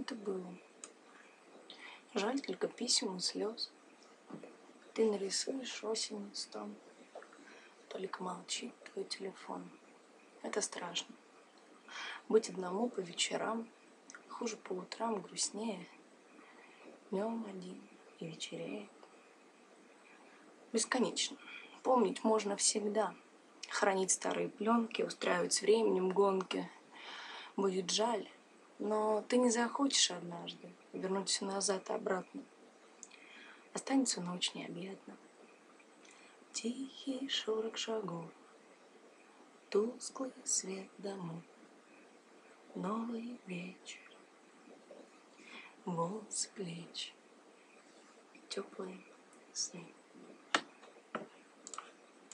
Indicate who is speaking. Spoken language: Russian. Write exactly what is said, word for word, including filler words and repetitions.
Speaker 1: Это было. Жаль только писем и слез. Ты нарисуешь осень стон, только молчит твой телефон. Это страшно. Быть одному по вечерам, хуже по утрам, грустнее. Днем один и вечереет. Бесконечно. Помнить можно всегда. Хранить старые пленки, устраивать с временем гонки. Будет жаль, но ты не захочешь однажды вернуть все назад и обратно. Останется ночь необъятна. Тихий шорох шагов, тусклый свет домов, новый вечер, волосы плеч, теплые сны.